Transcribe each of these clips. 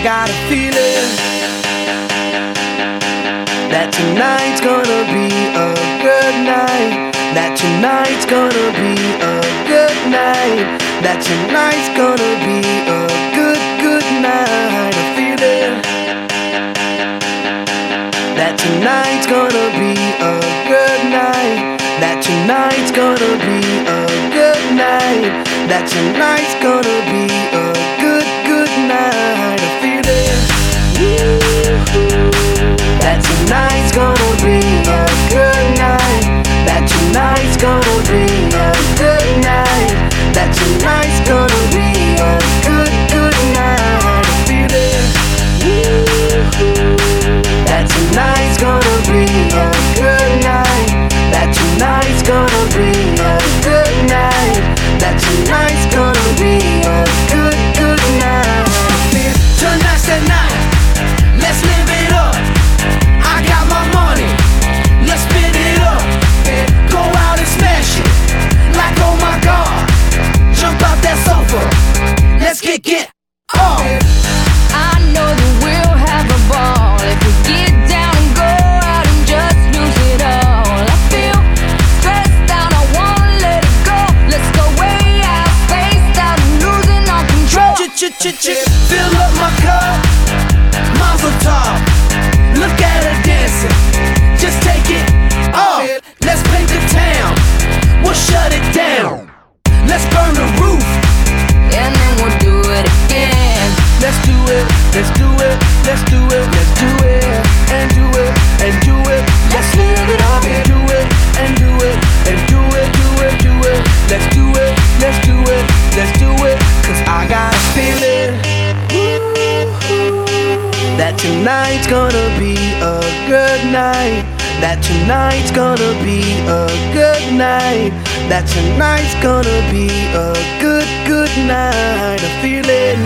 got a feeling that tonight's gonna be a good night. That tonight's gonna be a good night. That tonight's gonna be a good, good night. A feeling that tonight's gonna be a good night. That tonight's gonna be a good night. That tonight's gonna be a good, good night. A feeling that tonight's gonna be a good night. That tonight's gonna be a good night. That tonight's gonna be a good, good night. A feeling that tonight's gonna be a good night. That tonight's gonna be a good night. That tonight's gonna be a good, good night. Tonight's the night, let's live it up. I got my money, let's spin it up. Go out and smash it, like oh my God. Jump out that sofa, let's kick it off. I know that we'll have a ball if we get down and go out and just lose it all. I feel stressed out, I wanna let it go. Let's go way out, spaced out, and losing all control. Fill up my cup, Mazel tov. Look at her dancing, just take it off. Let's paint the town, we'll shut it down. Let's burn the roof, And then we'll do it again. let's do it, let's do it, let's do it, let's do it, and do it, and do it. Let's live it up and do it, and do it, and do it, do it, do it. Let's do it, let's do it, let's do it. Cause I got a feeling that tonight's gonna be a good night. That tonight's gonna be a good night. That tonight's gonna be a good, good night. A feeling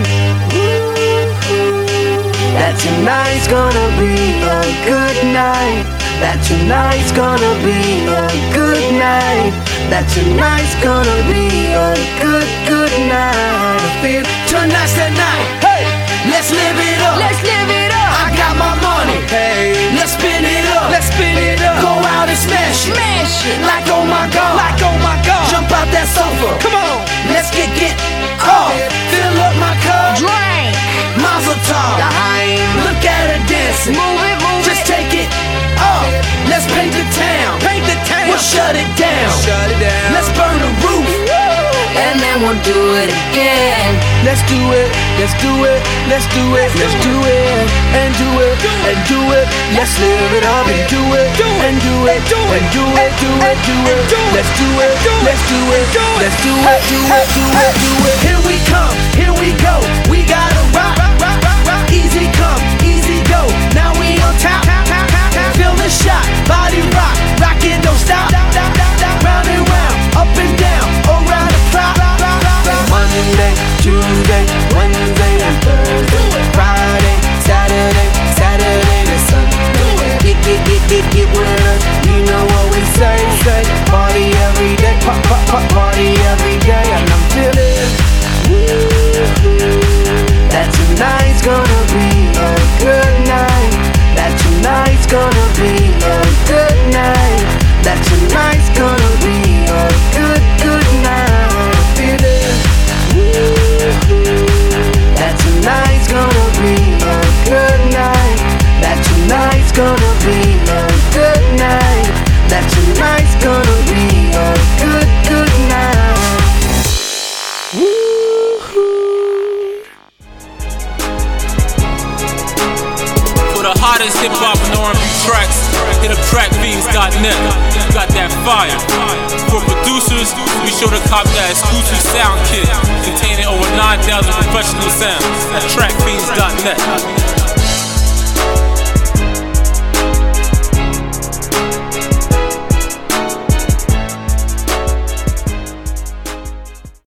that tonight's gonna be a good night. That tonight's gonna be a good night. That tonight's gonna be a good, good night. I feel tonight's the night. Hey, let's live it up. Let's live it up. I got my money. Hey, let's spin it up. Let's spin it up. Go out and smash it. Smash it. Like oh my God. Like oh my God. Jump out that sofa. Come on. Let's get off. Fill up my cup. Drink. Mazel tov. Look at her dancing. Move it, move Just it. take it off. Let's paint the town. Paint the town. We'll shut it down. Shut it down. Let's burn the roof. And then we'll do it again. Let's do it. Let's do it. Let's do it. Let's do it. And do it. And do it. Let's live it up and do it. And do it. And do it. Do it. Do it. Let's do it. Let's do it. Let's do it. Do it. Do it. Do it. Here we come. Here we go. We gotta rock. Easy come. Easy go. Now we on top. Feel the shot. Body rock. Rockin', don't stop. Round and round. Up and down. Around the clock. Monday, Tuesday, Wednesday and Thursday, Friday, Saturday, Saturday to Sunday. Get with us, you know what we say. Party every day, party every day. And I'm feeling that tonight's gonna be a good night. That tonight's gonna be a good night. That tonight's gonna be a good, good night. Feeling that tonight's gonna be a good night. That tonight's gonna be a good night. That tonight's gonna be a good, good night. For the hottest hip-hop and R&B tracks, hit up trackfiends.net. Got that fire. For producers, be sure to cop that exclusive sound kit containing over 9,000 professional sounds at trackfiends.net.